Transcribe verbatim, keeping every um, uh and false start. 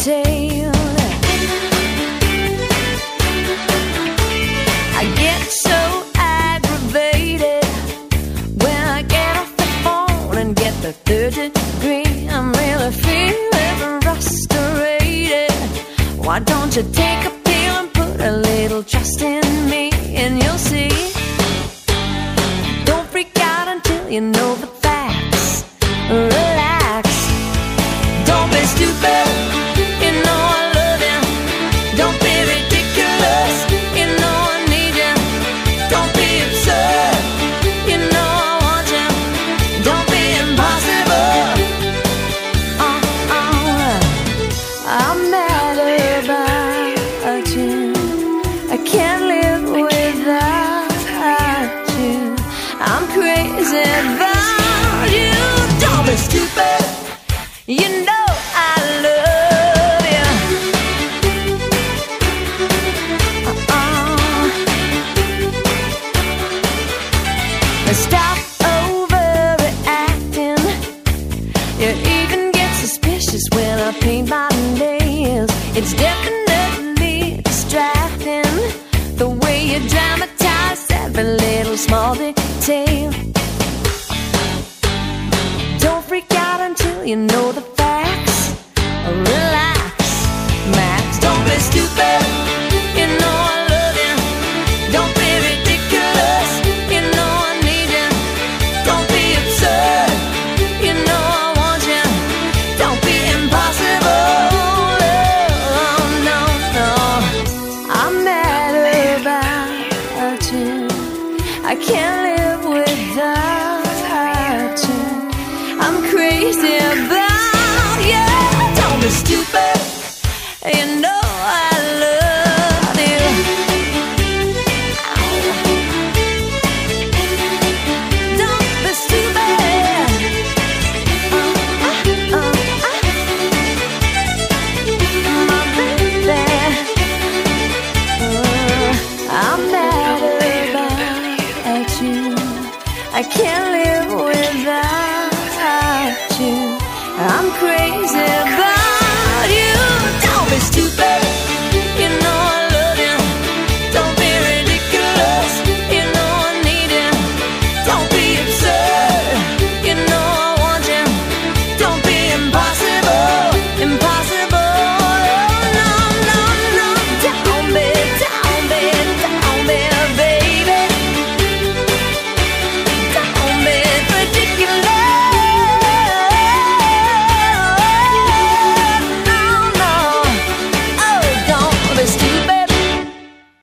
tail. I get so aggravated when I get off the phone and get the third degree. I'm really feeling frustrated. Why don't you take a pill and put a little trust in me, and you'll see. Don't freak out until you know the facts. Relax. Don't be stupid. You know I love you. Don't be ridiculous. You know I need you. Don't be absurd. You know I want you. Don't be impossible. Uh, uh, I'm mad about you. I can't live without you. I'm crazy about you. Don't be stupid. You know I love you. Uh-uh. Stop overreacting. You even get suspicious when I paint my nails. It's definitely distracting, the way you dramatize every little small detail. Don't freak out until you know the facts. Relax, Max. Don't be stupid. You know I love you. Don't be ridiculous. You know I need you. Don't be absurd. You know I want you. Don't be impossible. Oh, no, no. I'm mad about you. I can't live without you. I'm crazy about you. Don't be stupid. You know